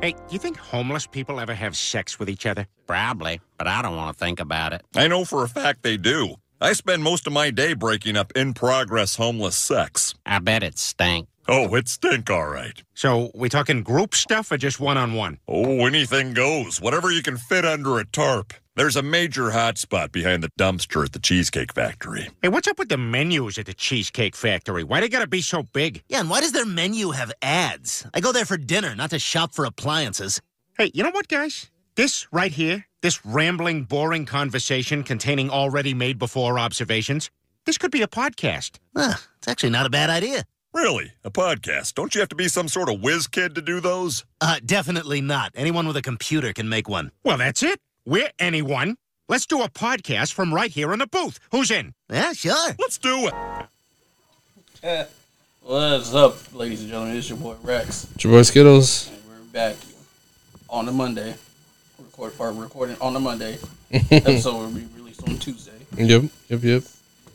Hey, do you think homeless people ever have sex with each other? Probably, but I don't want to think about it. I know for a fact they do. I spend most of my day breaking up in-progress homeless sex. I bet it stank. Oh, it stink, all right. So, we talking group stuff or just one-on-one? Oh, anything goes. Whatever you can fit under a tarp. There's a major hotspot behind the dumpster at the Cheesecake Factory. Hey, what's up with the menus at the Cheesecake Factory? Why they gotta be so big? Yeah, and why does their menu have ads? I go there for dinner, not to shop for appliances. Hey, you know what, guys? This right here, this rambling, boring conversation containing already made before observations, this could be a podcast. It's actually not a bad idea. Really? A podcast? Don't you have to be some sort of whiz kid to do those? Definitely not. Anyone with a computer can make one. Well, that's it. We're anyone. Let's do a podcast from right here in the booth. Who's in? Yeah, sure. Let's do it. What's up, ladies and gentlemen? It's your boy Rex. It's your boy Skittles. And we're back on the Monday. Recording on the Monday. Episode will be released on Tuesday. Yep.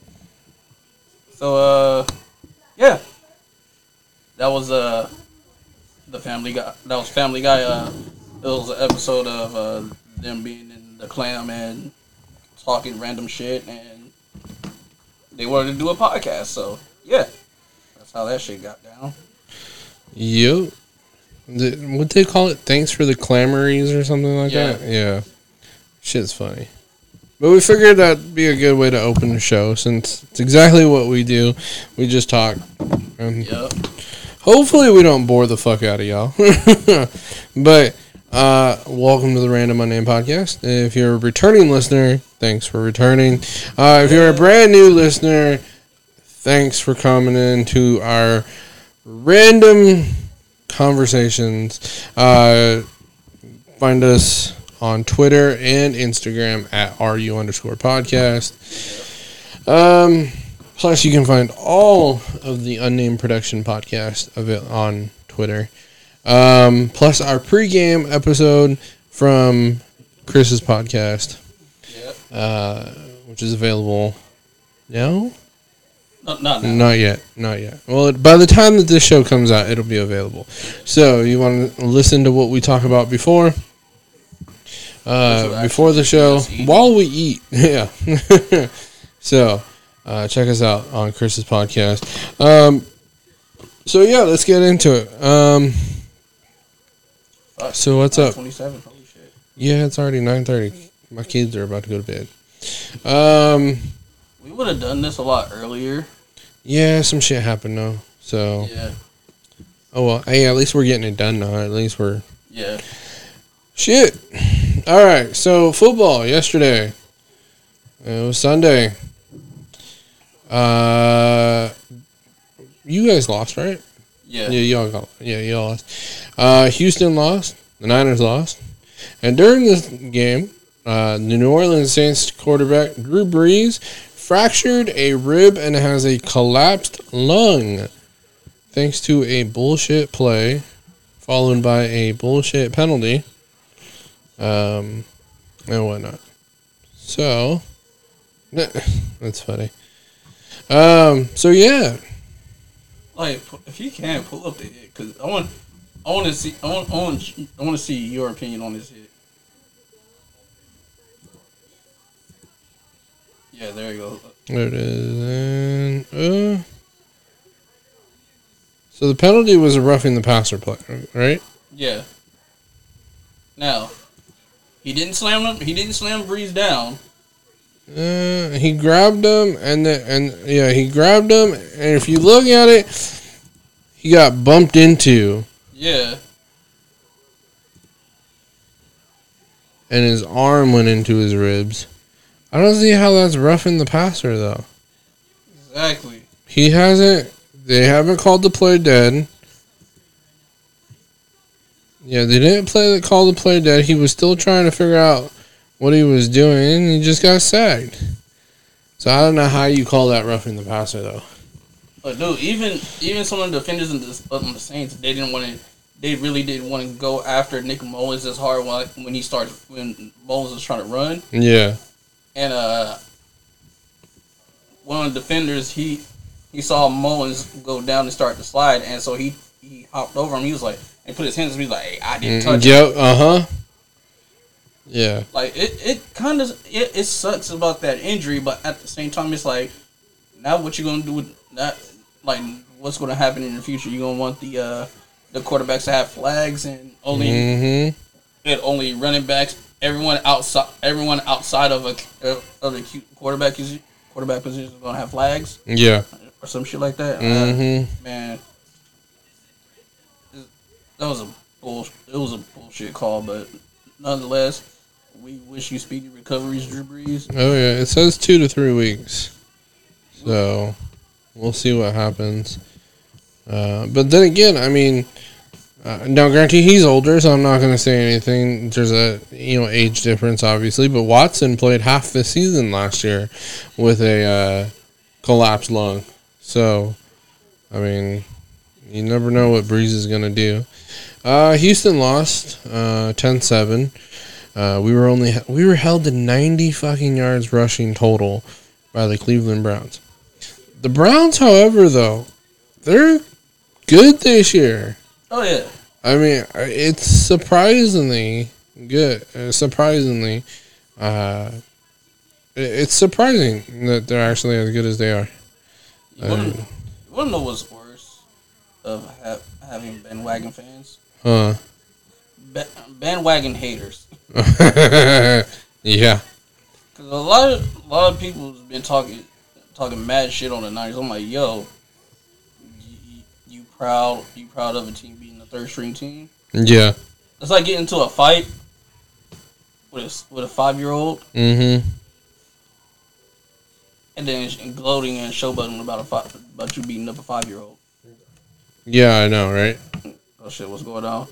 So, yeah. That was the Family Guy. That was Family Guy. It was an episode of them being in the clam and talking random shit, and they wanted to do a podcast. So, yeah. That's how that shit got down. Yep. What they call it? Thanks for the clamories or something like that? Yeah. Shit's funny. But we figured that'd be a good way to open the show since it's exactly what we do. We just talk. Yep. Hopefully we don't bore the fuck out of y'all. But welcome to the Random Unnamed Podcast. If you're a returning listener, thanks for returning. If you're a brand new listener, thanks for coming into our random conversations. Find us on Twitter and Instagram at RU_podcast. Plus, you can find all of the Unnamed Production podcast of it on Twitter. Plus, our pregame episode from Chris's podcast, which is available now. Not yet. Well, by the time that this show comes out, it'll be available. So, you want to listen to what we talk about before the show, while we eat. Yeah. So, check us out on Chris's podcast. So, yeah, let's get into it. So, what's up? 27, holy shit. Yeah, it's already 9:30. My kids are about to go to bed. We would have done this a lot earlier. Yeah, some shit happened though. So yeah. Oh well. Hey, at least we're getting it done now. At least we're shit. All right. So football yesterday. It was Sunday. You guys lost, right? Yeah. Yeah, y'all lost. Houston lost. The Niners lost. And during this game, the New Orleans Saints quarterback Drew Brees fractured a rib and has a collapsed lung thanks to a bullshit play followed by a bullshit penalty and whatnot. So that's funny. So yeah, like if you can pull up the hit, because I want to see your opinion on this hit. Yeah, there you go. There it is. And, so the penalty was a roughing the passer play, right? Yeah. Now, he didn't slam Breeze down. He grabbed him, he grabbed him, and if you look at it, he got bumped into. Yeah. And his arm went into his ribs. I don't see how that's roughing the passer, though. Exactly. They haven't called the play dead. Yeah, they didn't call the play dead. He was still trying to figure out what he was doing, and he just got sacked. So I don't know how you call that roughing the passer, though. But dude, even some of the defenders on the Saints, they really didn't want to go after Nick Mullins as hard when Mullins was trying to run. Yeah. And one of the defenders, he saw Mullins go down and start to slide, and so he hopped over him. He was like, and put his hands on me like, hey, I didn't touch Yep. Yeah. Like it kind of it sucks about that injury, but at the same time, it's like now what you gonna do with that? Like what's gonna happen in the future? You gonna want the quarterbacks to have flags and only running backs, everyone outside of the quarterback position is gonna have flags. Yeah. Or some shit like that. Man, that was a bullshit call, but nonetheless, we wish you speedy recoveries, Drew Brees. Oh yeah, it says 2 to 3 weeks, so we'll see what happens. But then again, I mean, now granted he's older, so I'm not going to say anything. There's a age difference, obviously, but Watson played half the season last year with a collapsed lung. So, I mean, you never know what Breeze is going to do. Houston lost 10-7. We were held to 90 fucking yards rushing total by the Cleveland Browns. The Browns, however, though, they're good this year. Oh yeah. I mean, it's surprisingly good. Surprisingly, it's surprising that they're actually as good as they are. You want to know what's worse of having bandwagon fans? Huh? Bandwagon haters. Yeah. Because a lot of people have been talking mad shit on the Niners. I'm like, yo, you proud of a team being the third string team? Yeah. It's like getting into a fight with a 5-year-old. Mm-hmm. And then gloating and showboating about you beating up a 5-year-old. Yeah, I know, right? Oh shit, what's going on?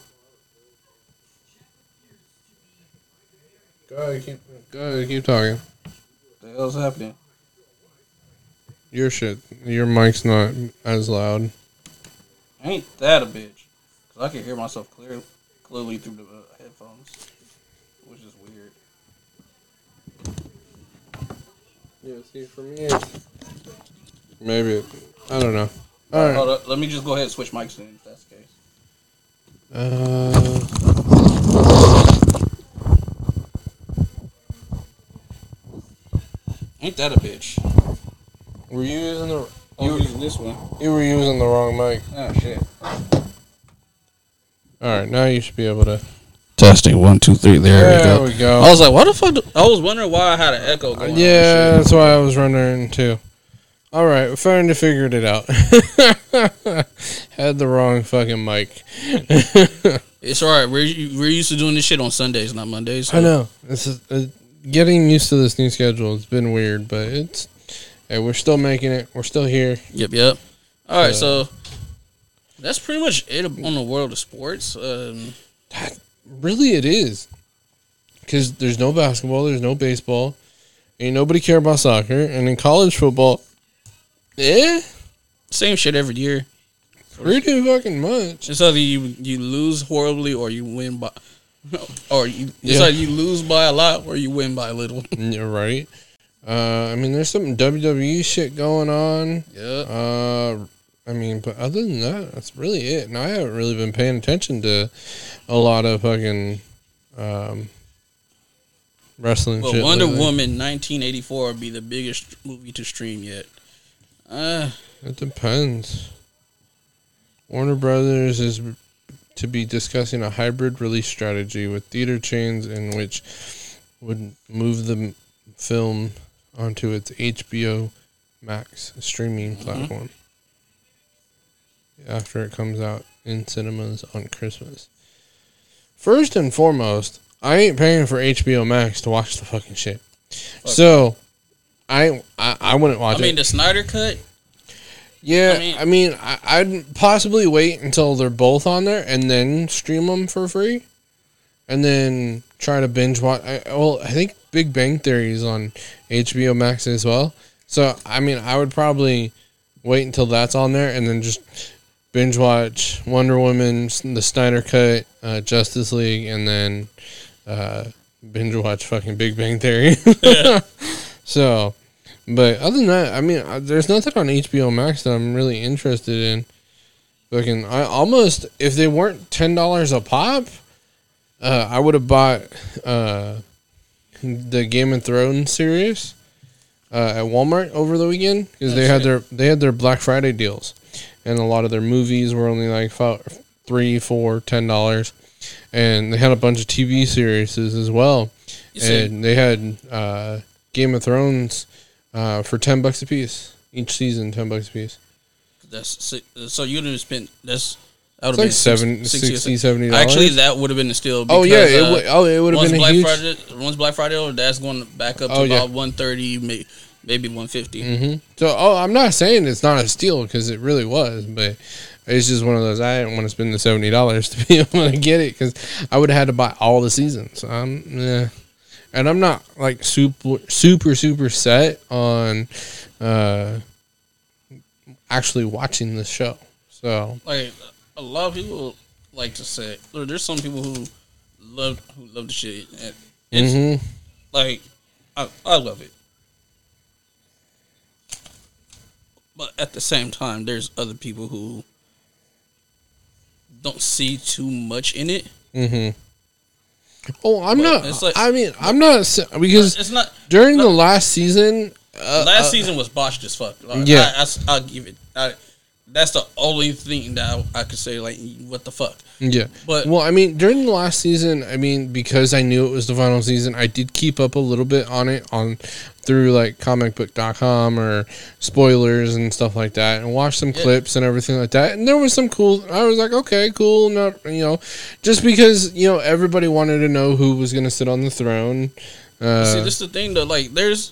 Go ahead, keep talking. What the hell's happening? Your mic's not as loud. Ain't that a bitch? Cause I can hear myself clearly through the headphones, which is weird. Yeah, see, for me, maybe, I don't know. All right. Hold up, let me just go ahead and switch mics then, if that's the case. Ain't that a bitch? Were you using the? I'm using this one. You were using the wrong mic. Oh shit. All right, now you should be able to. Testing 1, 2, 3. There we go. I was like, what the fuck? I was wondering why I had an echo going on. Yeah, that's why I was wondering too. All right, we finally figured it out. Had the wrong fucking mic. It's alright. We're used to doing this shit on Sundays, not Mondays. So. I know. This is getting used to this new schedule. It's been weird, but we're still making it. We're still here. Yep. All right, so that's pretty much it on the world of sports. Really, it is. Because there's no basketball, there's no baseball, ain't nobody care about soccer, and in college football, same shit every year. Pretty fucking much. It's either you lose horribly or you win by, it's either you lose by a lot or you win by a little. You're right. I mean, there's some WWE shit going on. Yeah. I mean, but other than that, that's really it. And I haven't really been paying attention to a lot of fucking wrestling shit. Wonder lately. Woman 1984 would be the biggest movie to stream yet. It depends. Warner Brothers is to be discussing a hybrid release strategy with theater chains in which would move the film onto its HBO Max streaming platform after it comes out in cinemas on Christmas. First and foremost, I ain't paying for HBO Max to watch the fucking shit. So I wouldn't watch it. I mean, the Snyder Cut. Yeah, I mean, I'd possibly wait until they're both on there and then stream them for free, and then try to binge watch. I think Big Bang Theory is on HBO Max as well. So I mean, I would probably wait until that's on there and then just binge watch Wonder Woman, the Snyder Cut, Justice League, and then binge watch fucking Big Bang Theory. So. But other than that, I mean, there's nothing on HBO Max that I'm really interested in. Fucking, I almost, if they weren't $10 a pop, I would have bought the Game of Thrones series at Walmart over the weekend because they had their Black Friday deals, and a lot of their movies were only like $3, $4, $10, and they had a bunch of TV series as well, and they had Game of Thrones for $10 a piece each season, $10 a piece. That's so you would have spent that's. It's like $60, $70. Actually, that would have been a steal. Because, it would have been a huge. Once Black Friday over, that's going back up to about $130, maybe $150. Mm-hmm. So, I'm not saying it's not a steal because it really was, but it's just one of those. I didn't want to spend the $70 to be able to get it because I would have had to buy all the seasons. And I'm not like super set on actually watching this show. So, like. A lot of people like to say, look, there's some people who love the shit. And it's like I love it, but at the same time, there's other people who don't see too much in it. Mm-hmm. Oh, I'm not. Like, I'm not because it's not during the last season. Last season was botched as fuck. Like, yeah, I'll give it. That's the only thing that I could say, like, what the fuck? Yeah. But well, I mean, during the last season, I mean, because I knew it was the final season, I did keep up a little bit on it through like comicbook.com or spoilers and stuff like that, and watch some clips and everything like that. And there was some cool. I was like, okay, cool. Not just because everybody wanted to know who was going to sit on the throne. See, this is the thing though. Like, there's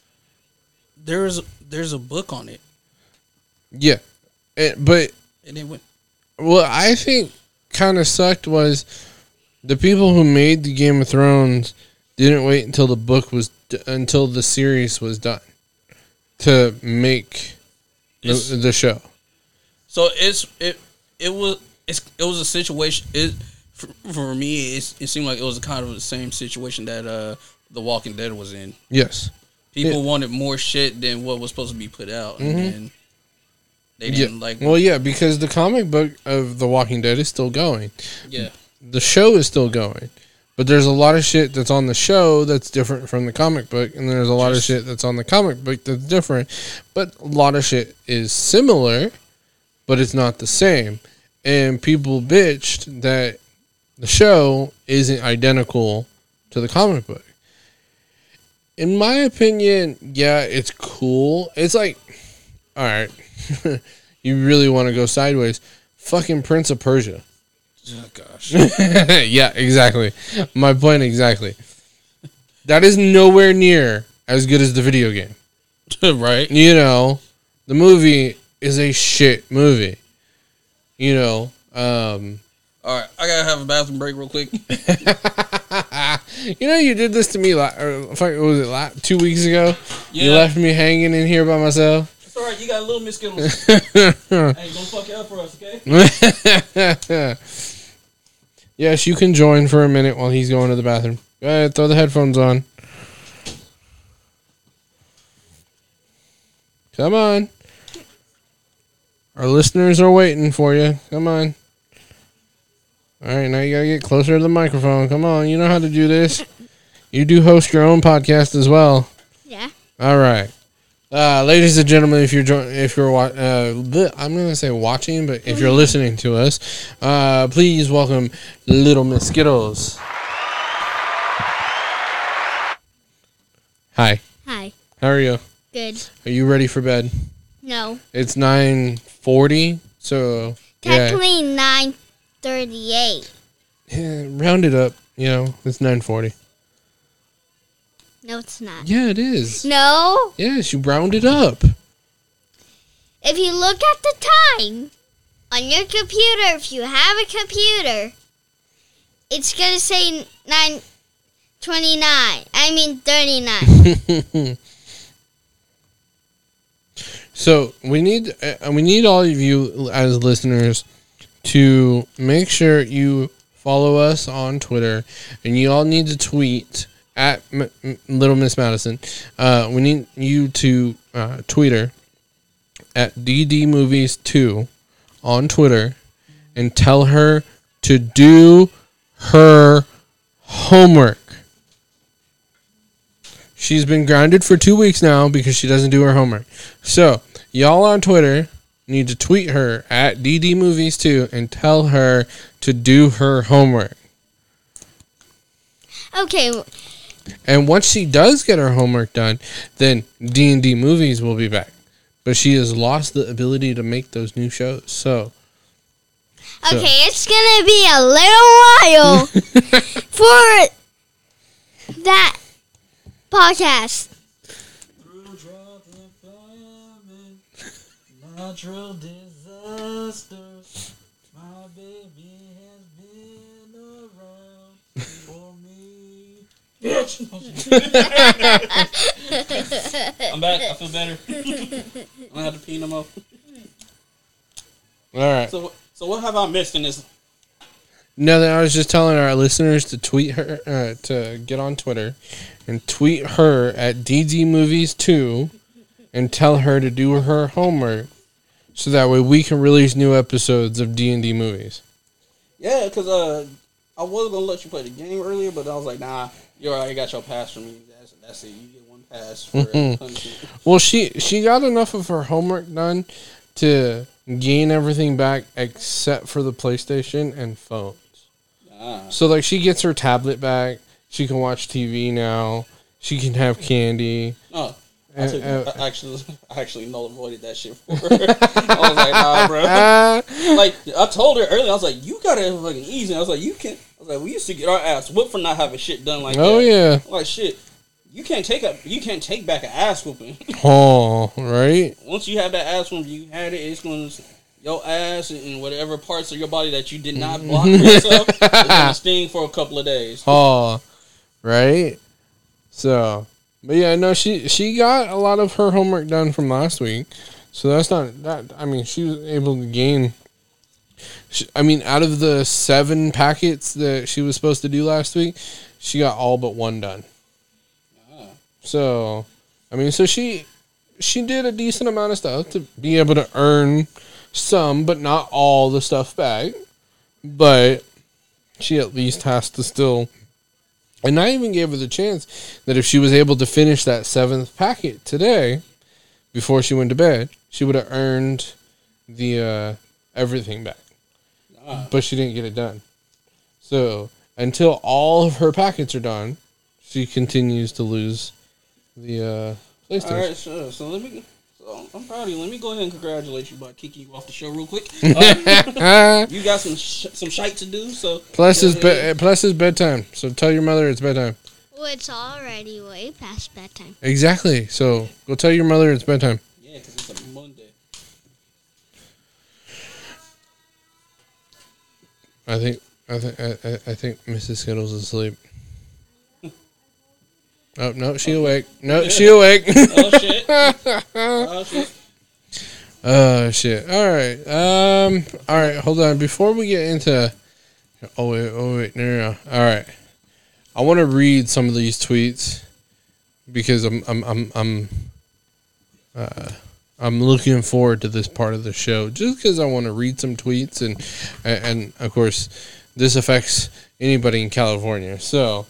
a book on it. Yeah. But and it went. What I think kind of sucked was the people who made the Game of Thrones didn't wait until until the series was done to make the show. So it was a situation. For me, it seemed like it was kind of the same situation that The Walking Dead was in. Yes, people wanted more shit than what was supposed to be put out, and then they didn't like. Well, yeah, because the comic book of The Walking Dead is still going. Yeah, the show is still going, but there's a lot of shit that's on the show that's different from the comic book, and there's a lot of shit that's on the comic book that's different. But a lot of shit is similar, but it's not the same. And people bitched that the show isn't identical to the comic book. In my opinion, yeah, it's cool. It's like, all right, you really want to go sideways. Fucking Prince of Persia. Oh, gosh. Yeah, exactly. My point exactly. That is nowhere near as good as the video game. Right. The movie is a shit movie. All right, I gotta have a bathroom break real quick. You did this to me, was it 2 weeks ago? Yeah. You left me hanging in here by myself. It's all right, you got a little Miss Skittles. Hey, don't fuck it up for us, okay? Yes, you can join for a minute while he's going to the bathroom. Go ahead, throw the headphones on. Come on. Our listeners are waiting for you. Come on. All right, now you gotta get closer to the microphone. Come on, you know how to do this. You do host your own podcast as well. Yeah. All right, ladies and gentlemen, if you're I'm gonna say watching, but if you're listening to us, please welcome Little Miss Skittles. Hi. Hi. How are you? Good. Are you ready for bed? No. It's 9:40, so technically 9:38. Yeah, round it up. It's 9:40. No, it's not. Yeah, it is. No. Yes, you round it up. If you look at the time on your computer, if you have a computer, it's gonna say 9:29. 39. So we need all of you as listeners to make sure you follow us on Twitter, and you all need to tweet at Little Miss Madison. We need you to tweet her at DD Movies 2 on Twitter and tell her to do her homework. She's been grounded for 2 weeks now because she doesn't do her homework. So, y'all on Twitter need to tweet her at DDMovies2 and tell her to do her homework. Okay. And once she does get her homework done, then D&D Movies will be back. But she has lost the ability to make those new shows. So Okay, it's gonna be a little while for that podcast. Natural disasters. My baby has been around for me. Bitch. I'm back. I feel better. I don't have to pee no more. all right. So what have I missed in this? Nothing. I was just telling our listeners to tweet her, to get on Twitter and tweet her at DDMovies2 and tell her to do her homework so that way we can release new episodes of D&D Movies. Yeah, because I was gonna let you play the game earlier, but I was like, nah, you already got your pass from me. That's it. You get one pass for punishment. Well, she got enough of her homework done to gain everything back except for the PlayStation and phones. So, like, she gets her tablet back. She can watch TV now. She can have candy. Oh, I actually null avoided that shit for her. I was like, nah, bro. Like, I told her earlier, I was like, you got it fucking easy. I was like, we used to get our ass whooped for not having shit done like that. Oh, yeah. Like, shit. You can't take back an ass whooping. Oh, right? Once you have that ass whooping, you had it, it's going to, your ass and whatever parts of your body that you did not block for yourself, it's going to sting for a couple of days. Oh, right? So, but yeah, no, she got a lot of her homework done from last week. So that's not, that. I mean, she was able to gain, out of the 7 packets that she was supposed to do last week, she got all but 1 done. So, so she did a decent amount of stuff to be able to earn some, but not all the stuff back. But she at least has to still... And I even gave her the chance that if she was able to finish that 7th packet today, before she went to bed, she would have earned the everything back. But she didn't get it done. So, until all of her packets are done, she continues to lose the PlayStation. All right, sure. So I'm proud of you. Let me go ahead and congratulate you by kicking you off the show real quick. You got some shite to do. So plus it's bedtime. So tell your mother it's bedtime. Well, it's already way past bedtime. Exactly. So go tell your mother it's bedtime. Yeah, because it's a Monday. I think Mrs. Skittles is asleep. Oh, no, she awake. No, she awake. Oh, shit. Oh, shit. Oh, shit. All right, hold on. Before we get into... Oh, wait. No. All right. I want to read some of these tweets because I'm looking forward to this part of the show just because I want to read some tweets and of course, this affects anybody in California. So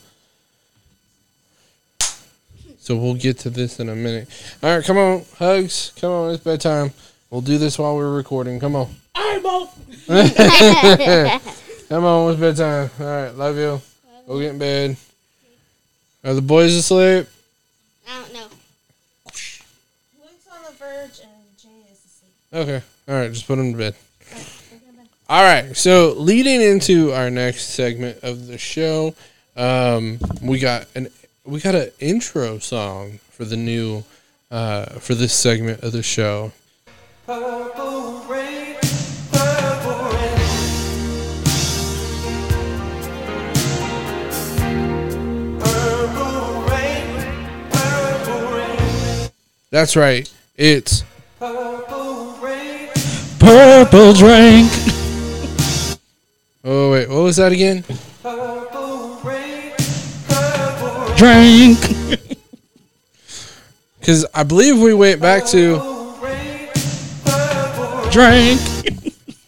we'll get to this in a minute. All right, come on, Hugs. Come on, it's bedtime. We'll do this while we're recording. Come on. All right, Bo. Come on, it's bedtime. All right, love you. Go get in bed. Are the boys asleep? I don't know. Luke's on the verge and Jane is asleep. Okay. All right, just put them to bed. All right, so leading into our next segment of the show, we got an intro song for the new for this segment of the show. Purple rain, purple rain. Purple rain, purple rain. That's right. It's Purple rain. Purple drink. Oh wait, what was that again? Purple rain, purple Drink. Because I believe we went back to rain, purple Drink.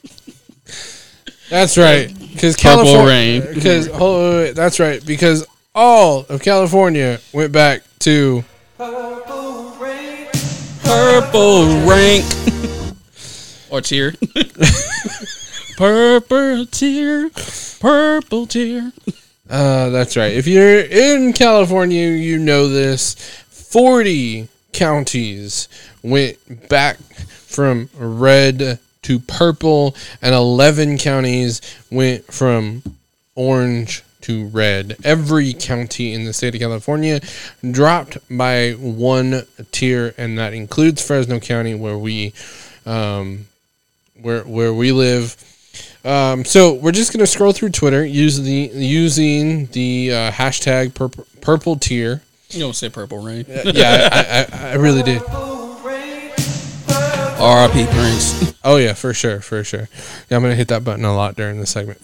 That's right. Because Purple California. rain. Because that's right. Because all of California went back to Purple rain. Purple rank. Or tear. Purple tear. Purple tear. That's right. If you're in California, you know this. 40 counties went back from red to purple, and 11 counties went from orange to red. Every county in the state of California dropped by one tier, and that includes Fresno County, where we live. So we're just gonna scroll through Twitter using the hashtag purple tier. You don't say purple rain. Yeah, I really did. R.I.P. Prince. Oh yeah, for sure. Yeah, I'm gonna hit that button a lot during this segment.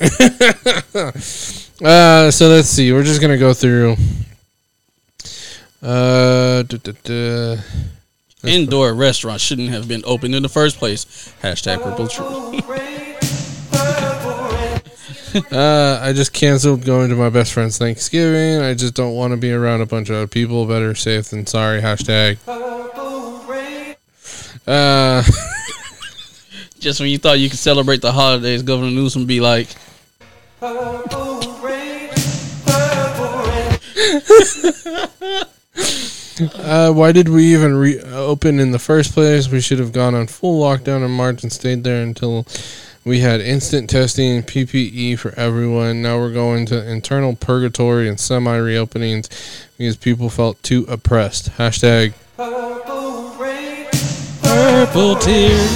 So let's see. We're just gonna go through. Indoor restaurants shouldn't have been open in the first place. Hashtag purple tree. I just canceled going to my best friend's Thanksgiving. I just don't want to be around a bunch of other people. Better safe than sorry. Hashtag. Just when you thought you could celebrate the holidays, Governor Newsom be like, why did we even open in the first place? We should have gone on full lockdown in March and stayed there until we had instant testing and PPE for everyone. Now we're going to internal purgatory and semi-reopenings because people felt too oppressed. Hashtag. purple tear.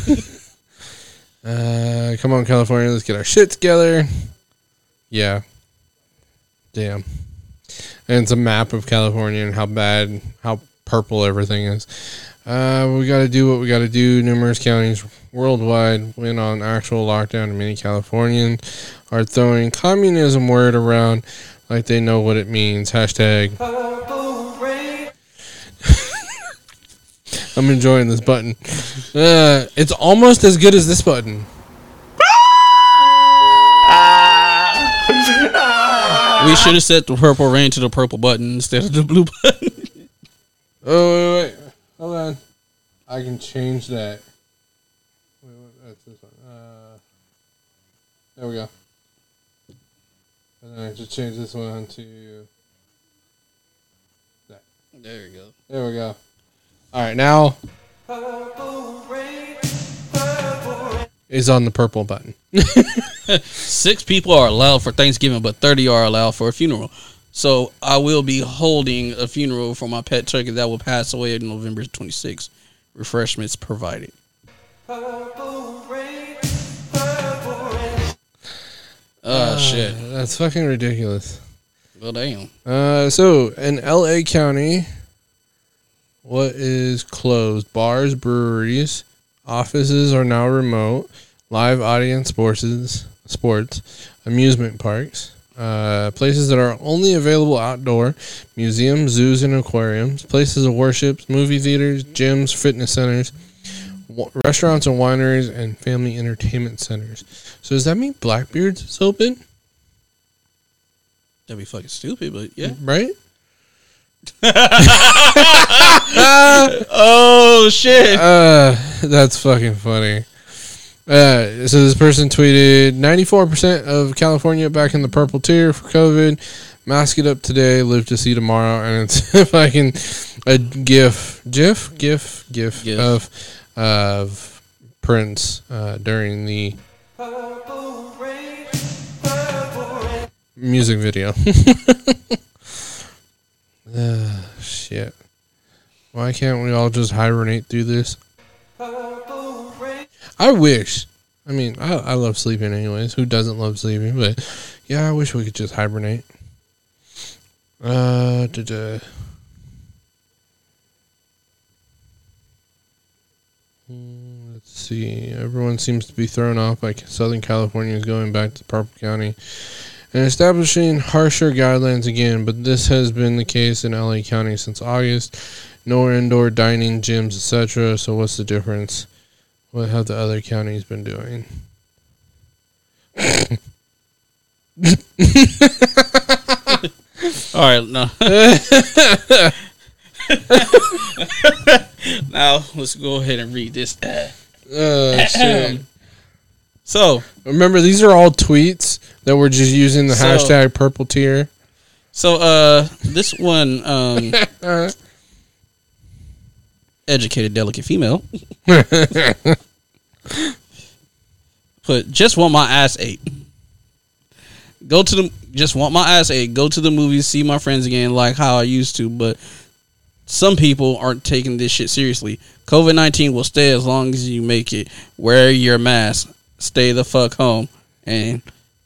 Come on, California, let's get our shit together. Yeah. Damn. And it's a map of California and how purple everything is. We got to do what we got to do. Numerous counties worldwide went on actual lockdown, and many Californians are throwing communism word around like they know what it means. Hashtag. I'm enjoying this button. It's almost as good as this button. We should have set the purple rain to the purple button instead of the blue button. Oh, wait. Hold on. I can change that. Wait, that's this one. There we go. And then I just change this one to that. There you go. There we go. All right, now is on the purple button. 6 people are allowed for Thanksgiving, but 30 are allowed for a funeral. So I will be holding a funeral for my pet turkey that will pass away on November 26th. Refreshments provided. Oh, shit. That's fucking ridiculous. Well, damn. So, in L.A. County, what is closed? Bars, breweries, offices are now remote, live audience sports, amusement parks, places that are only available outdoor, museums, zoos, and aquariums, places of worship, movie theaters, gyms, fitness centers, restaurants and wineries, and family entertainment centers. So does that mean Blackbeard's is open? That'd be fucking stupid, but yeah. Right? Oh, shit. That's fucking funny. So this person tweeted 94% of California back in the purple tier for COVID. Mask it up today, live to see tomorrow. And it's fucking a gif of Prince during the music video. Shit. Why can't we all just hibernate through this? I wish. I mean, I love sleeping anyways. Who doesn't love sleeping? But yeah, I wish we could just hibernate. Let's see. Everyone seems to be thrown off like Southern California is going back to Purple County and establishing harsher guidelines again, but this has been the case in LA County since August. No indoor dining, gyms, etc. So what's the difference? What have the other counties been doing? All right, no. Now let's go ahead and read this. Shit. So Remember, these are all tweets that we're just using the hashtag purple tier. So this one educated, delicate female put, just want my ass ate. Just want my ass ate. Go to the movies, see my friends again like how I used to, but some people aren't taking this shit seriously. COVID-19 will stay as long as you make it. Wear your mask. Stay the fuck home. And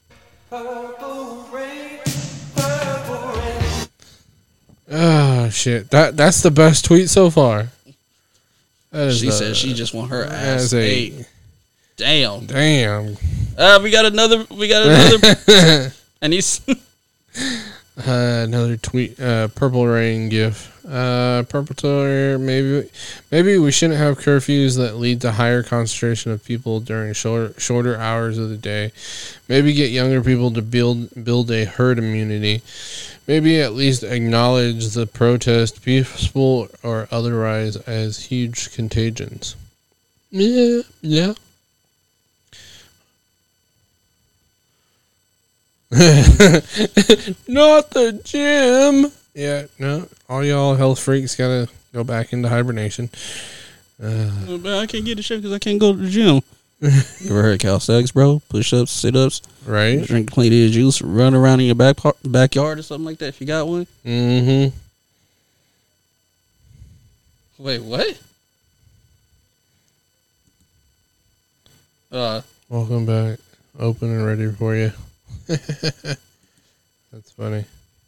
oh shit. That's the best tweet so far. She said she just want her ass ate. Damn. We got another and he's another tweet, purple rain gif. Purple tier, maybe we shouldn't have curfews that lead to higher concentration of people during shorter hours of the day. Maybe get younger people to build a herd immunity. Maybe at least acknowledge the protest, peaceful or otherwise, as huge contagions. Yeah. Not the gym. Yeah, no. All y'all health freaks gotta go back into hibernation. But I can't get the shit because I can't go to the gym. You ever heard calisthenics, bro? Push-ups, sit-ups. Right. Drink plenty of juice. Run around in your backyard or something like that if you got one. Mm-hmm. Wait, what? Welcome back. Open and ready for you. That's funny.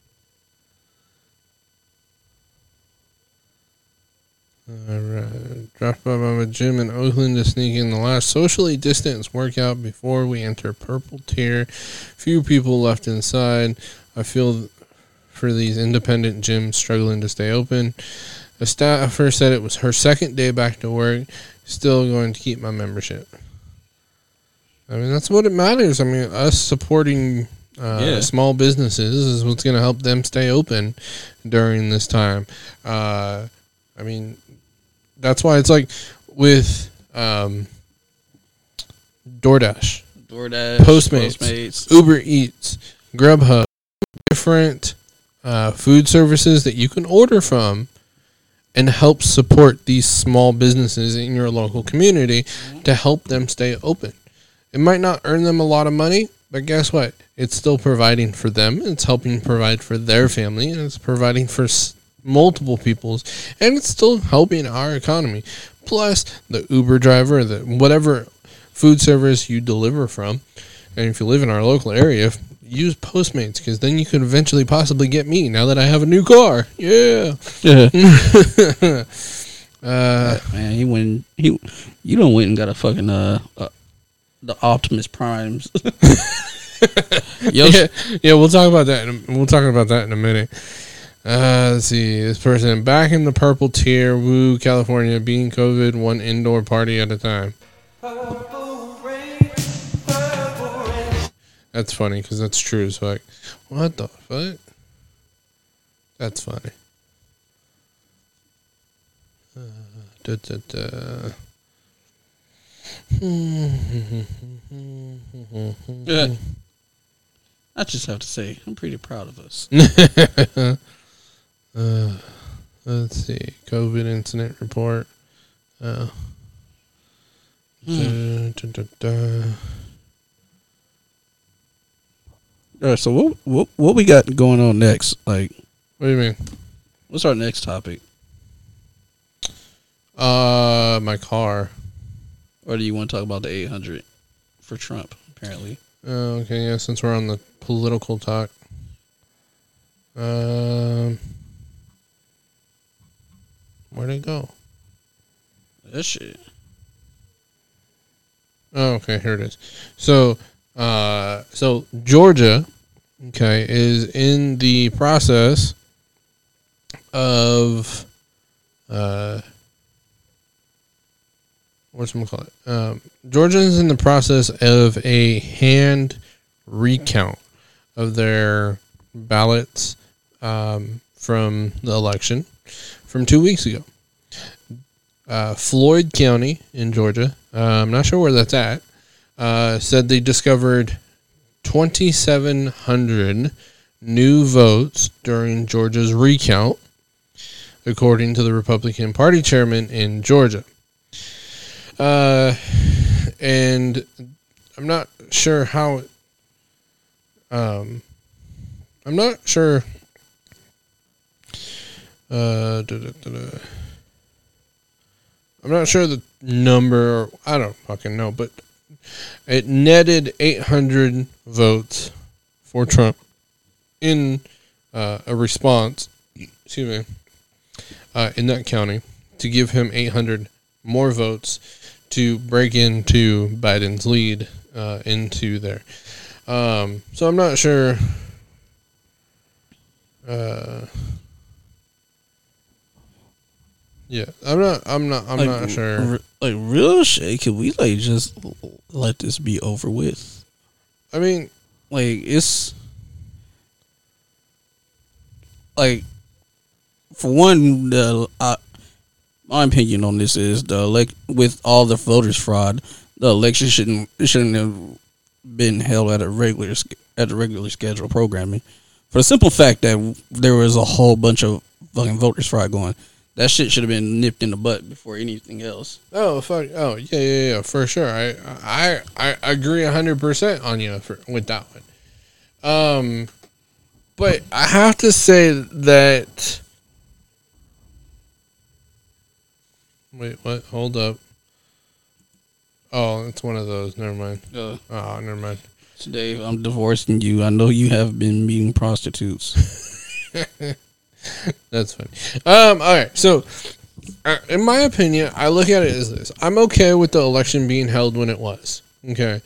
Alright. Dropped by my gym in Oakland to sneak in the last socially distanced workout before we enter purple tier. Few people left inside. I feel for these independent gyms struggling to stay open. A staffer said it was her second day back to work. Still going to keep my membership. I mean, that's what it matters. I mean, us supporting small businesses is what's going to help them stay open during this time. I mean, that's why it's like with DoorDash, Postmates, Uber Eats, Grubhub, different food services that you can order from and help support these small businesses in your local community to help them stay open. It might not earn them a lot of money, but guess what? It's still providing for them. It's helping provide for their family, and it's providing for multiple people's, and it's still helping our economy. Plus, the Uber driver, the whatever food service you deliver from, and if you live in our local area, use Postmates, because then you could eventually possibly get me now that I have a new car. Yeah. Man, you done went and got a fucking the Optimus Primes. Yeah, we'll talk about that. We'll talk about that in a minute. Let's see. This person back in the purple tier. Woo, California, being COVID, one indoor party at a time. That's funny because that's true as fuck. What the fuck? That's funny. I just have to say, I'm pretty proud of us. Let's see. COVID incident report. So what we got going on next? Like, what do you mean? What's our next topic? My car. Or do you want to talk about the 800 for Trump? Apparently. Oh, okay. Yeah, since we're on the political talk. Where'd it go? That shit. Oh, okay. Here it is. So Georgia, okay, is in the process of whatchamacallit? Georgia is in the process of a hand recount of their ballots from the election from 2 weeks ago. Floyd County in Georgia, I'm not sure where that's at, said they discovered 2,700 new votes during Georgia's recount, according to the Republican Party chairman in Georgia. And I'm not sure how. I'm not sure. I'm not sure the number. I don't fucking know, but it netted 800 votes for Trump in a response. Excuse me. In that county, to give him 800 more votes to break into Biden's lead into there. So I'm not sure. Yeah, I'm not sure. Like real shit. Can we just let this be over with? I mean, it's for one, my opinion on this is with all the voters fraud, the election shouldn't have been held at a regular scheduled programming, for the simple fact that there was a whole bunch of fucking voters fraud going. That shit should have been nipped in the butt before anything else. Oh fuck! Oh yeah, for sure. I agree 100% on you with that one. But I have to say that. Wait, what? Hold up. Oh, it's one of those. Never mind. Never mind. Dave, I'm divorcing you. I know you have been meeting prostitutes. That's funny. All right. So, in my opinion, I look at it as this. I'm okay with the election being held when it was. Okay.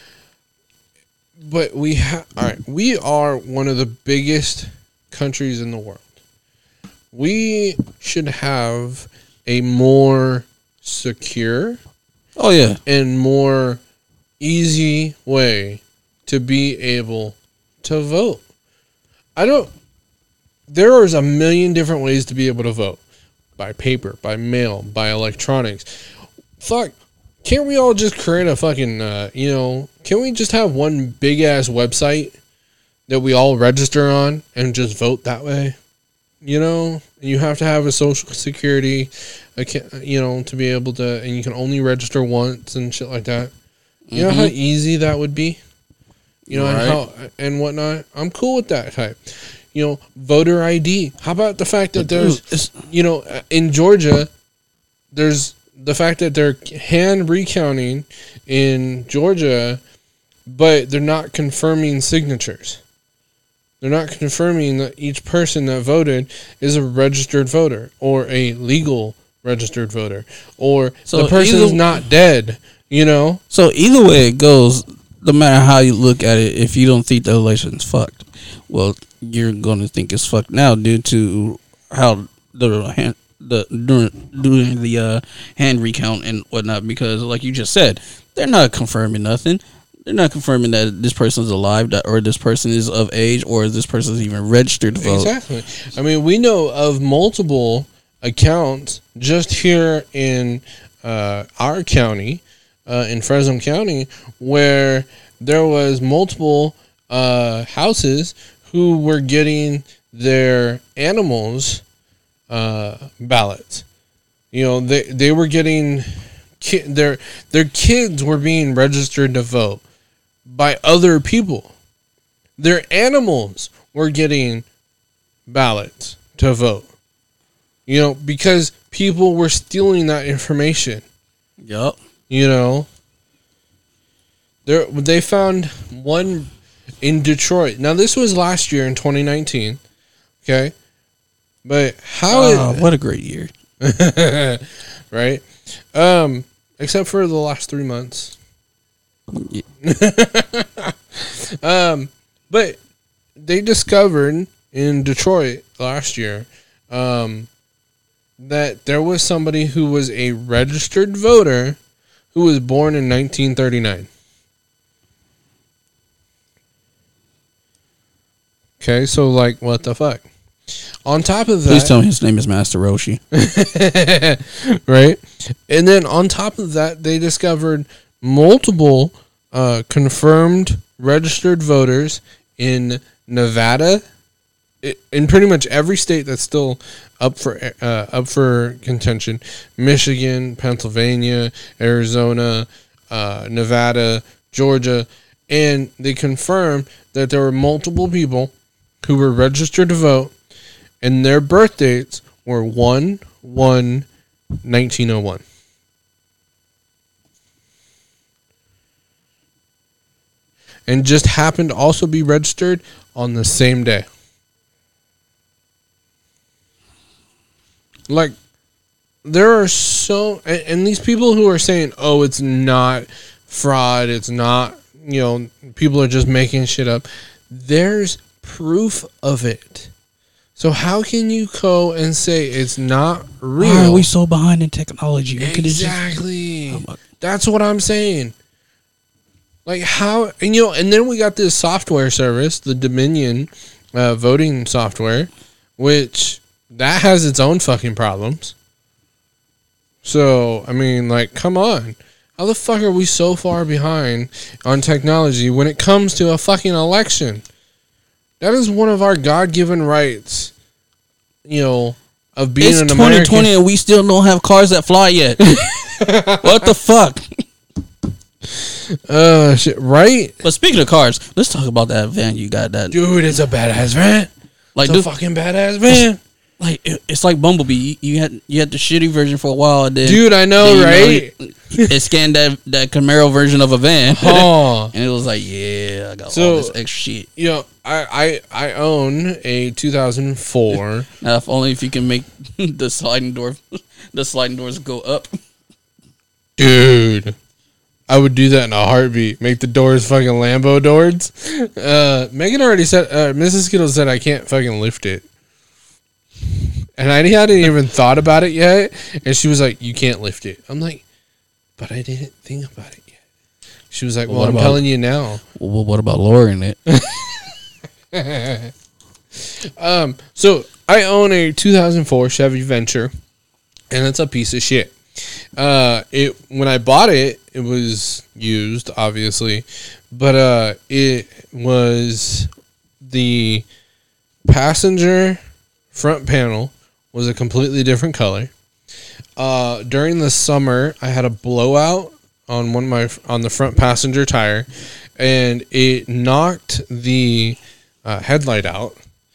But we are one of the biggest countries in the world. We should have a more secure, and more easy way to be able to vote. There is a million different ways to be able to vote. By paper, by mail, by electronics. Fuck. Can't we all just create a fucking, can we just have one big ass website that we all register on and just vote that way? You have to have a social security account, to be able to, and you can only register once and shit like that. You know how easy that would be? And whatnot? I'm cool with that type. Voter ID. How about the fact that there's, in Georgia, there's the fact that they're hand recounting in Georgia, but they're not confirming signatures. They're not confirming that each person that voted is a registered voter or a legal registered voter, or the person's not dead, So either way it goes, no matter how you look at it, if you don't think the election's fucked, well, you're going to think it's fucked now due to how during the hand recount and whatnot, because like you just said, they're not confirming nothing. They're not confirming that this person's alive, or this person is of age, or this person is even registered to vote. Exactly. I mean, we know of multiple accounts just here in our county, in Fresno County, where there was multiple houses who were getting their animals ballots. They were getting their kids were being registered to vote by other people. Their animals were getting ballots to vote. Because people were stealing that information. Yup. They found one in Detroit. Now, this was last year in 2019. Okay? But what a great year. Right? Except for the last 3 months. Yeah. But they discovered in Detroit last year that there was somebody who was a registered voter who was born in 1939. Okay, so like, what the fuck? On top of that, Please tell me his name is Master Roshi. right? And then on top of that, they discovered multiple confirmed registered voters in Nevada, in pretty much every state that's still up for contention: Michigan, Pennsylvania, Arizona, Nevada, Georgia, and they confirmed that there were multiple people who were registered to vote, and their birth dates were 1/1/1901. And just happened to also be registered on the same day. Like, there are and these people who are saying, oh, it's not fraud, it's not, people are just making shit up. There's proof of it. So how can you go and say it's not real? Why are we so behind in technology? Exactly. That's what I'm saying. Like how, and then we got this software service, the Dominion voting software, which that has its own fucking problems. So, I mean, like, come on. How the fuck are we so far behind on technology when it comes to a fucking election? That is one of our God-given rights, of being an American. It's 2020 and we still don't have cars that fly yet. What the fuck? Shit, right? But speaking of cars, let's talk about that van you got. That dude, it's a badass van. Like, it's a fucking badass van. Like, it's like Bumblebee. You had the shitty version for a while, and then, dude, I know, right? It scanned that Camaro version of a van, and it was like, yeah, I got all this extra shit. I own a 2004. Now, if you can make the sliding doors go up, dude. I would do that in a heartbeat. Make the doors fucking Lambo doors. Megan already said, Mrs. Skittles said I can't fucking lift it. And I hadn't even thought about it yet. And she was like, you can't lift it. I'm like, but I didn't think about it yet. She was like, well I'm telling you now. Well, what about lowering it? So I own a 2004 Chevy Venture. And it's a piece of shit. When I bought it, it was used, obviously, but it was the passenger front panel was a completely different color. During the summer, I had a blowout on on the front passenger tire, and it knocked the headlight out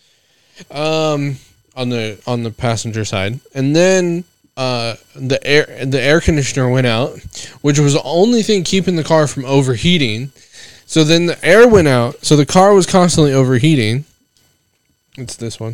on the passenger side, and then the air conditioner went out, which was the only thing keeping the car from overheating. So then the air went out, so the car was constantly overheating. It's this one.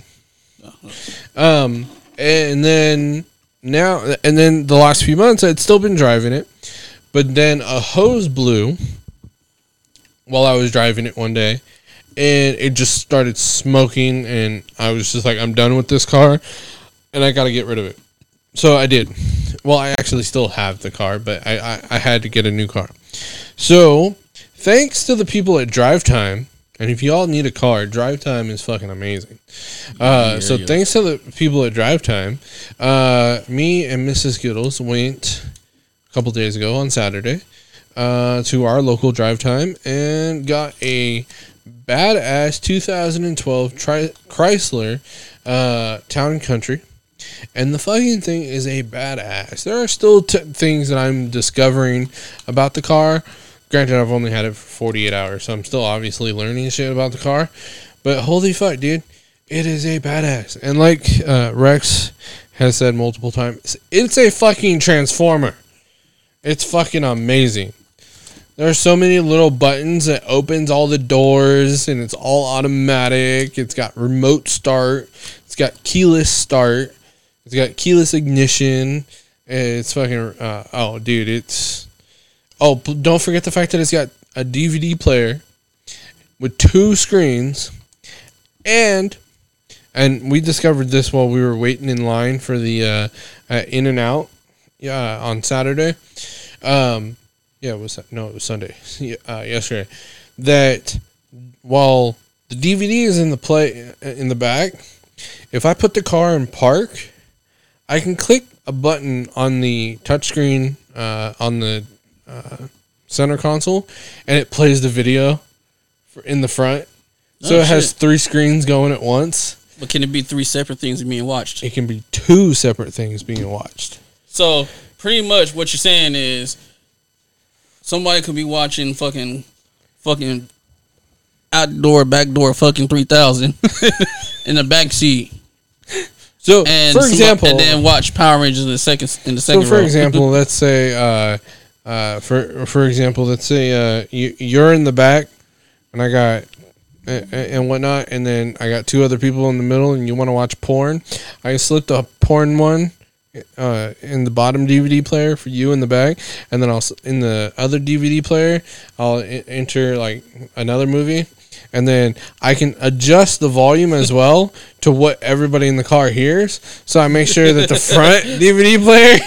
And then the last few months I'd still been driving it, but then a hose blew while I was driving it one day, and it just started smoking, and I was just like, I'm done with this car, and I got to get rid of it. So I did. Well, I actually still have the car, but I had to get a new car. So thanks to the people at Drive Time, and if you all need a car, Drive Time is fucking amazing. Thanks to the people at Drive Time, me and Mrs. Skittles went a couple days ago on Saturday to our local Drive Time and got a badass 2012 Chrysler Town & Country. And the fucking thing is a badass. There are still things that I'm discovering about the car. Granted, I've only had it for 48 hours, so I'm still obviously learning shit about the car. But holy fuck, dude. It is a badass. And like Rex has said multiple times, it's a fucking transformer. It's fucking amazing. There are so many little buttons that opens all the doors, and it's all automatic. It's got remote start. It's got keyless start. It's got keyless ignition. It's fucking, don't forget the fact that it's got a DVD player with 2 screens. And we discovered this while we were waiting in line for the In-N-Out on Saturday. It was Sunday. Yesterday. That while The DVD is in the back. If I put the car in park, I can click a button on the touchscreen on the center console, and it plays the video in the front. So it has 3 screens going at once. But can it be 3 separate things being watched? It can be 2 separate things being watched. So pretty much what you're saying is somebody could be watching fucking outdoor backdoor fucking 3000 in the back seat. So and for example, and then watch Power Rangers in the second. So for row. example, let's say for example, let's say you're in the back, and I got and whatnot, and then I got 2 other people in the middle, and you want to watch porn. I slip the porn one in the bottom DVD player for you in the back, and then I'll in the other DVD player I'll enter like another movie. And then I can adjust the volume as well to what everybody in the car hears. So I make sure that the front DVD player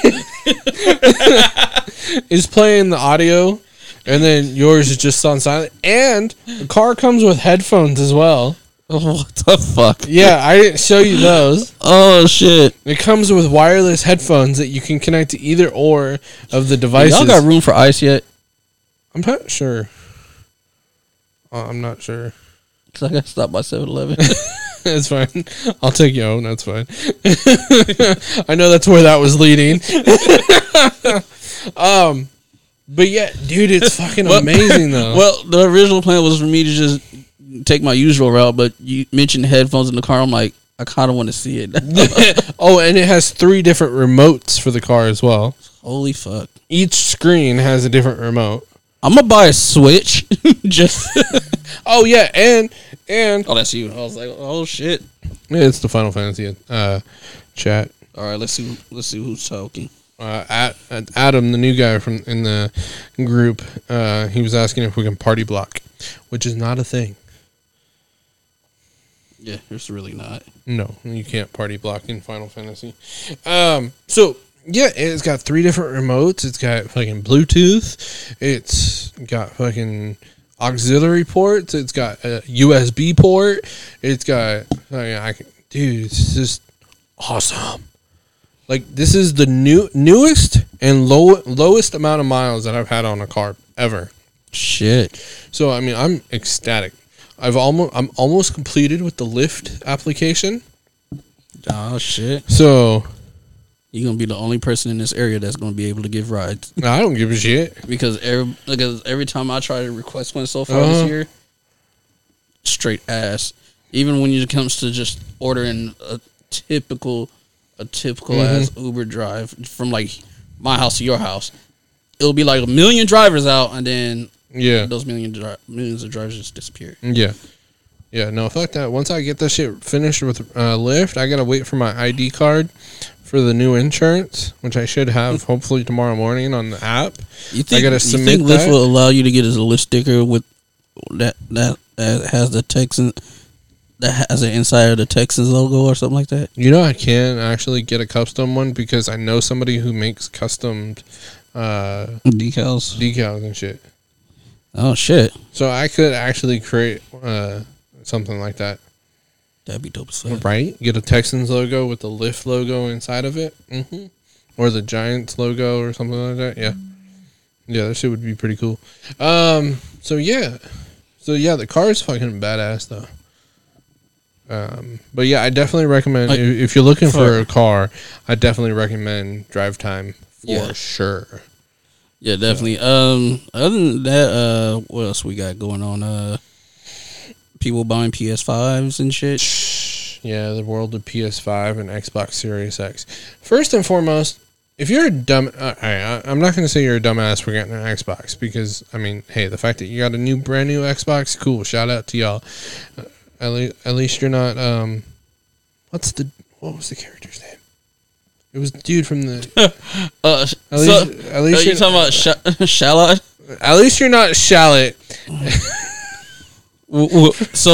is playing the audio, and then yours is just on silent. And the car comes with headphones as well. What the fuck? Yeah, I didn't show you those. Oh, shit. It comes with wireless headphones that you can connect to either or of the devices. Y'all got room for ice yet? I'm not sure. I'm not sure. Because I got to stop by 7-Eleven. That's fine. I'll take you home. That's fine. I know that's where that was leading. But yeah, dude, it's fucking amazing though. Well, the original plan was for me to just take my usual route, but you mentioned headphones in the car. I'm like, I kind of want to see it. Oh, and it has 3 different remotes for the car as well. Holy fuck. Each screen has a different remote. I'm going to buy a Switch. Just. Oh, yeah, and. Oh, that's you. I was like, oh, shit. Yeah, it's the Final Fantasy chat. All right, let's see who's talking. Adam, the new guy in the group, he was asking if we can party block, which is not a thing. Yeah, it's really not. No, you can't party block in Final Fantasy. So yeah, it's got 3 different remotes. It's got fucking Bluetooth. It's got fucking auxiliary ports. It's got a USB port. It's got dude, it's just awesome. Like, this is the newest and lowest amount of miles that I've had on a car ever. Shit. So I mean, I'm ecstatic. I'm almost completed with the Lyft application. Oh shit. So you're gonna be the only person in this area that's gonna be able to give rides. I don't give a shit. Because every time I try to request one so far this year, straight ass. Even when it comes to just ordering a typical ass Uber drive from like my house to your house, it'll be like a million drivers out, and then those millions of drivers just disappear. Yeah, no, fuck that. Once I get this shit finished with Lyft, I gotta wait for my ID card for the new insurance, which I should have hopefully tomorrow morning on the app. I gotta submit Lyft will allow you to get a Lyft sticker with that has the Texan, that has the inside of the Texans logo or something like that? You know, I can actually get a custom one because I know somebody who makes customed decals and shit. Oh shit! So I could actually create something like that. That'd be dope as fuck. Right? Get a Texans logo with the Lyft logo inside of it, or the Giants logo or something like that. Yeah, that shit would be pretty cool. So yeah, the car is fucking badass though. But yeah, I definitely recommend if you're looking for a car, I definitely recommend Drive Time for sure. Yeah, definitely. Other than that, what else we got going on? People buying PS5s and shit. Yeah, the world of PS5 and Xbox Series X. First and foremost, if you're a dumb, I'm not going to say you're a dumbass for getting an Xbox because I mean, hey, the fact that you got a brand new Xbox, cool. Shout out to y'all. At least you're not. What was the character's name? It was the dude from the. At least you're talking about Shallot. At least you're not Shallot. So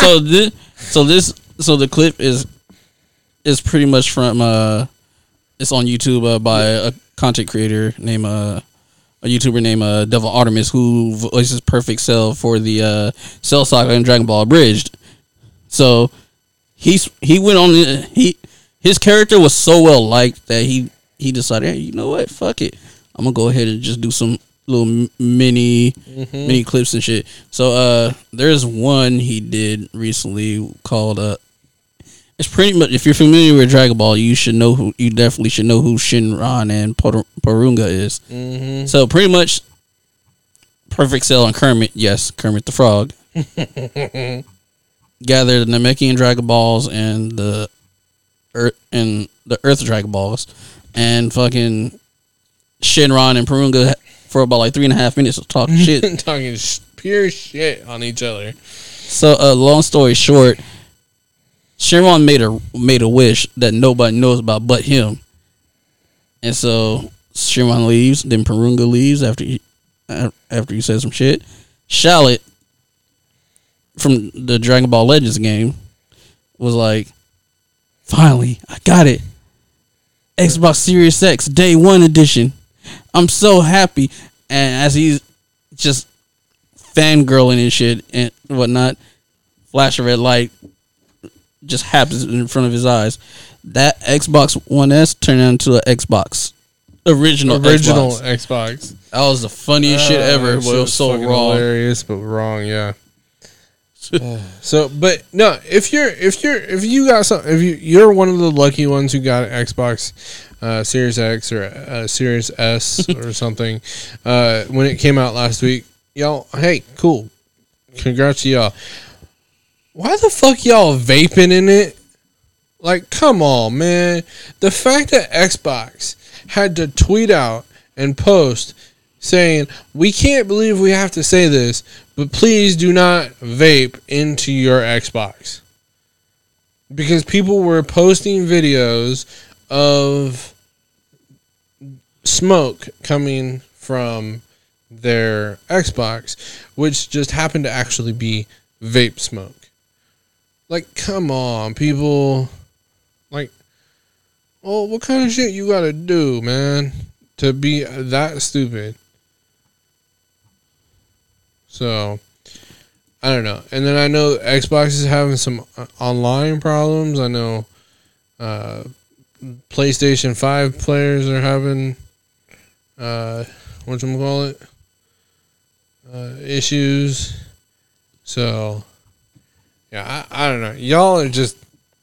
the clip is pretty much from it's on YouTube by a content creator named a YouTuber named Devil Artemis who voices Perfect Cell for the Cell Saga and Dragon Ball Abridged. So he went on his character was so well liked that he decided, hey, you know what, fuck it, I'm gonna go ahead and just do some little mini clips and shit. So there's one he did recently called it's pretty much, if you're familiar with Dragon Ball, you definitely should know who Shinron and Porunga is. So pretty much Perfect Cell and Kermit the Frog gather the Namekian Dragon Balls and the Earth Dragon Balls, and fucking Shinron and Porunga for about like 3.5 minutes of talking shit. Talking pure shit on each other. So long story short, Shinron made a wish that nobody knows about but him. And so Shinron leaves, then Porunga leaves after he says some shit. Shallot from the Dragon Ball Legends game was like, finally, I got it. Xbox Series X Day 1 edition. I'm so happy. And as he's just fangirling and shit and whatnot, flash of red light just happens in front of his eyes. That Xbox One S turned into an Xbox. Original Xbox. That was the funniest shit ever, but it was so wrong. Hilarious, but wrong, yeah. So, but no, if you're one of the lucky ones who got an Xbox Series X or Series S or something when it came out last week, y'all, hey, cool, congrats to y'all. Why the fuck y'all vaping in it? Like, come on, man. The fact that Xbox had to tweet out and post saying, we can't believe we have to say this, but please do not vape into your Xbox. Because people were posting videos of smoke coming from their Xbox, which just happened to actually be vape smoke. Like, come on, people. Like, well, what kind of shit you gotta do, man, to be that stupid? So, I don't know. And then I know Xbox is having some online problems. I know PlayStation 5 players are having, whatchamacallit, issues. So, yeah, I don't know. Y'all are just...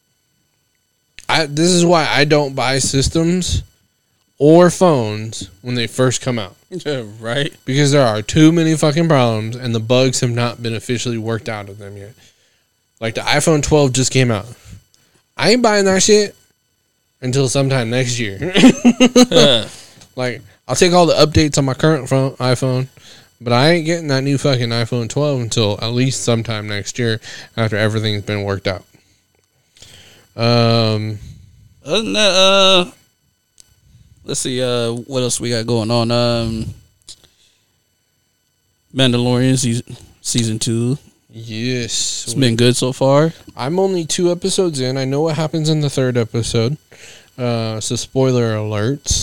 this is why I don't buy systems or phones when they first come out. Yeah, right? Because there are too many fucking problems and the bugs have not been officially worked out of them yet. Like the iPhone 12 just came out. I ain't buying that shit until sometime next year. Like, I'll take all the updates on my current iPhone, but I ain't getting that new fucking iPhone 12 until at least sometime next year after everything's been worked out. Other than that, let's see, what else we got going on? Mandalorian season 2. Yes. It's been good so far. I'm only 2 episodes in. I know what happens in the 3rd episode. So spoiler alerts.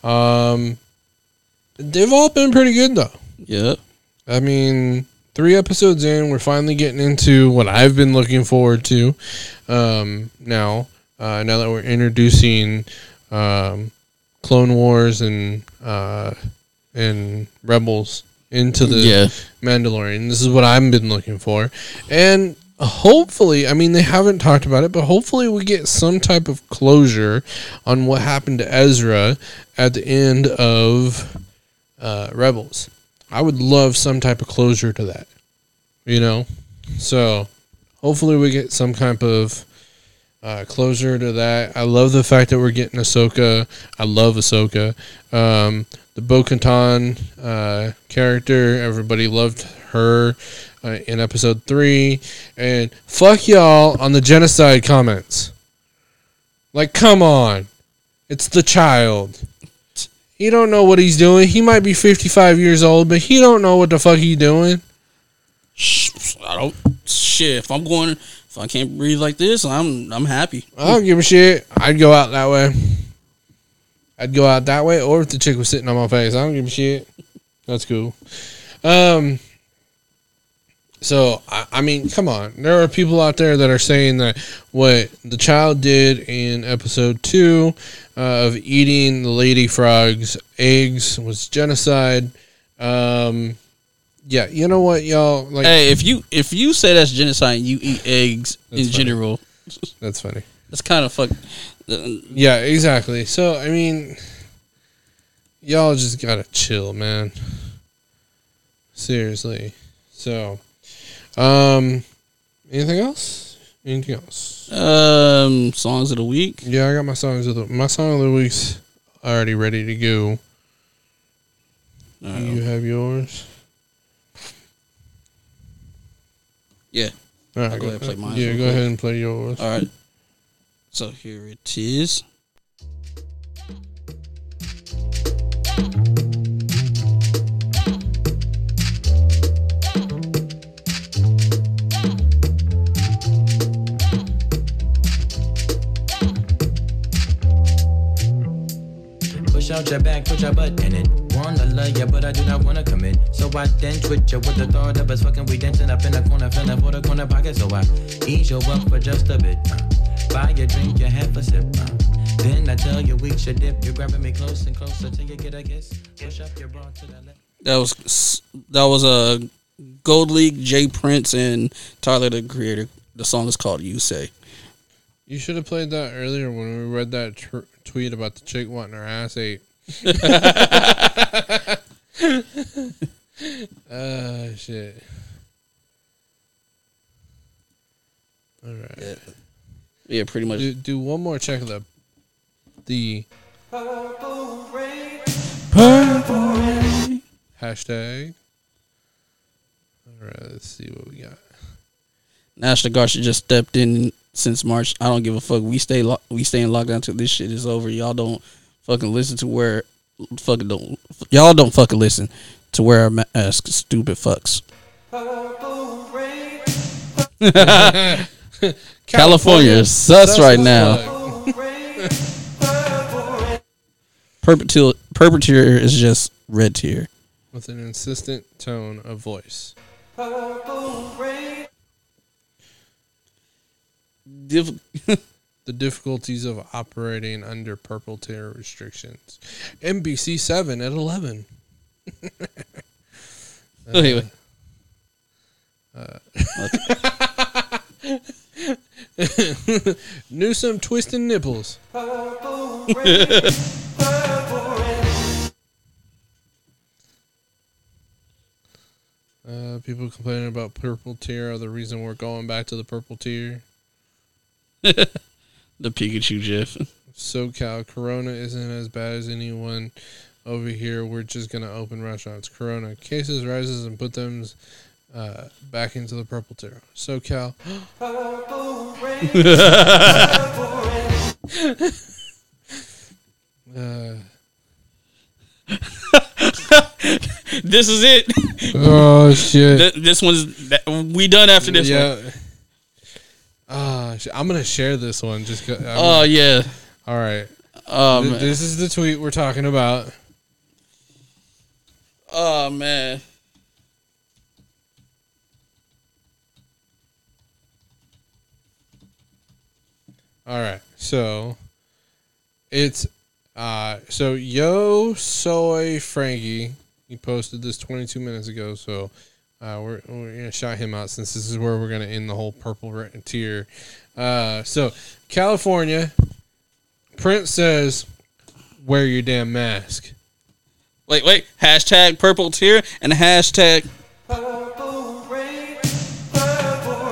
They've all been pretty good though. Yep. I mean, 3 episodes in, we're finally getting into what I've been looking forward to. Now that we're introducing Clone Wars and Rebels into the Mandalorian. This is what I've been looking for. And hopefully, I mean, they haven't talked about it, but hopefully we get some type of closure on what happened to Ezra at the end of Rebels. I would love some type of closure to that, you know? So hopefully we get some type of closure to that. I love the fact that we're getting Ahsoka. I love Ahsoka. The Bo-Katan character, everybody loved her in episode 3. And fuck y'all on the genocide comments. Like, come on. It's the child. He don't know what he's doing. He might be 55 years old, but he don't know what the fuck he's doing. I don't... Shit, if I can't breathe like this, I'm happy. I don't give a shit. I'd go out that way. Or if the chick was sitting on my face, I don't give a shit. That's cool. So, I mean, come on. There are people out there that are saying that what the child did in episode 2 of eating the lady frog's eggs was genocide. Yeah, you know what, y'all? Like, Hey, if you say that's genocide and you eat eggs in funny. general, that's funny. that's kind of fuck. Yeah, exactly. So, I mean, y'all just gotta chill, man. Seriously. So, anything else? Anything else? Songs of the week. Yeah, I got my song of the week's already ready to go. You have yours? Yeah. All right, I'll go ahead and play mine. Yeah, real go quick. ahead and play yours. All right. So here it is. Push out your back, put your butt in it. Wanna love ya, but I do not wanna commit. So I then twitch ya with the thought of us fucking. We dancing up in the corner, feeling for the corner pocket. So I ease you up for just a bit. Buy your drink, you have a sip. Then I tell you we should dip. You're grabbing me close and closer till you get a kiss. Push up your bra to the left. That was a Gold League, Jay Prince, and Tyler the Creator. The song is called "You Say." You should have played that earlier when we read that tweet about the chick wanting her ass ate. Shit. All right. Yeah, pretty much. Do one more check of the Purple rain. hashtag. All right, let's see what we got. National Guard should just stepped in since March. I don't give a fuck. We stay in lockdown till this shit is over. Y'all don't fucking listen to where y'all don't fucking listen to wear a mask, stupid fucks. Purple rain. California sus right now. Purple rain. Purple rain. Perpetrator is just red tier. With an insistent tone of voice. Purple rain. The difficulties of operating under purple tier restrictions. NBC 7 at 11. Anyway. Newsom twisting nipples. Purple rain. Purple rain. People complaining about purple tier are the reason we're going back to the purple tier. The Pikachu GIF. SoCal, Corona isn't as bad as anyone over here. We're just going to open restaurants. Corona cases rises and put them back into the purple tier. SoCal. Purple rain. Purple rain. This is it. Oh, shit. This one's we done after this one. I'm going to share this one. Oh, yeah. All right. Man. This is the tweet we're talking about. Oh, man. All right. So it's Yo Soy Frankie. He posted this 22 minutes ago. So we're gonna shout him out since this is where we're gonna end the whole purple tier. So California, Prince says, "Wear your damn mask." Wait. Hashtag purple tier and hashtag Purple rain. Purple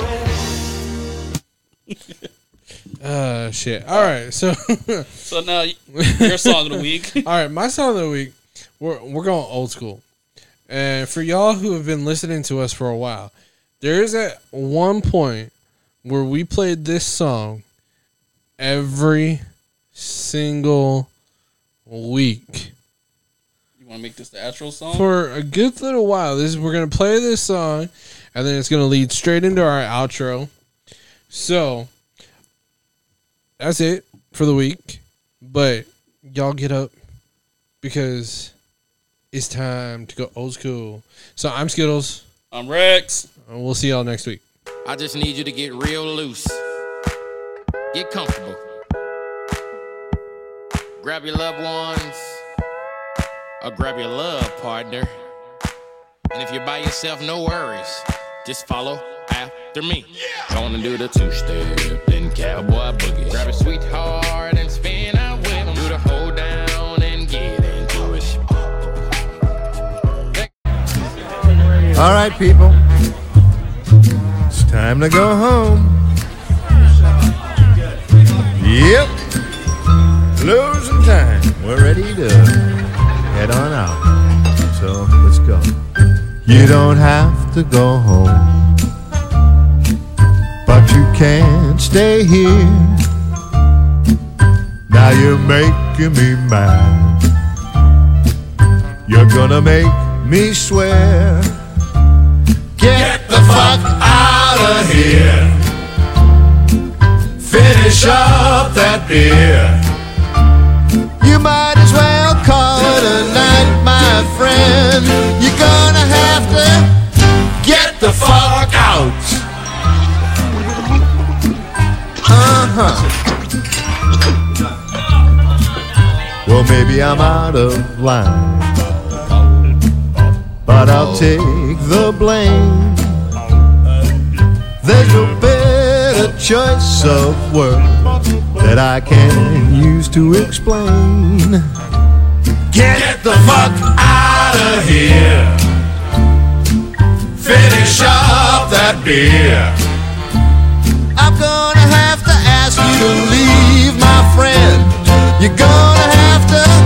rain. Shit. All right. So So now your song of the week. all right, my song of the week. We're going old school. And for y'all who have been listening to us for a while, there is at one point where we played this song every single week. You want to make this the outro song? For a good little while. We're going to play this song, and then it's going to lead straight into our outro. So, that's it for the week. But y'all get up because it's time to go old school. So I'm Skittles. I'm Rex. And we'll see y'all next week. I just need you to get real loose. Get comfortable. Grab your loved ones. Or grab your love partner. And if you're by yourself, no worries. Just follow after me. Gonna do the two-step, then cowboy boogie. Grab a sweetheart and spin out with him. Do the hold down and get into it. All right, people. It's time to go home. Yep. Losing time. We're ready to head on out. So let's go. You don't have to go home, but you can't stay here. Now you're making me mad. You're gonna make me swear. Get the fuck out of here. Finish up that beer. You might as well call it a night, my friend. You're gonna have to get the fuck out. Well, maybe I'm out of line, but I'll take the blame. There's no better choice of words that I can use to explain. Get the fuck out of here. Finish up that beer. I'm gonna have to ask you to leave, my friend. You're gonna have to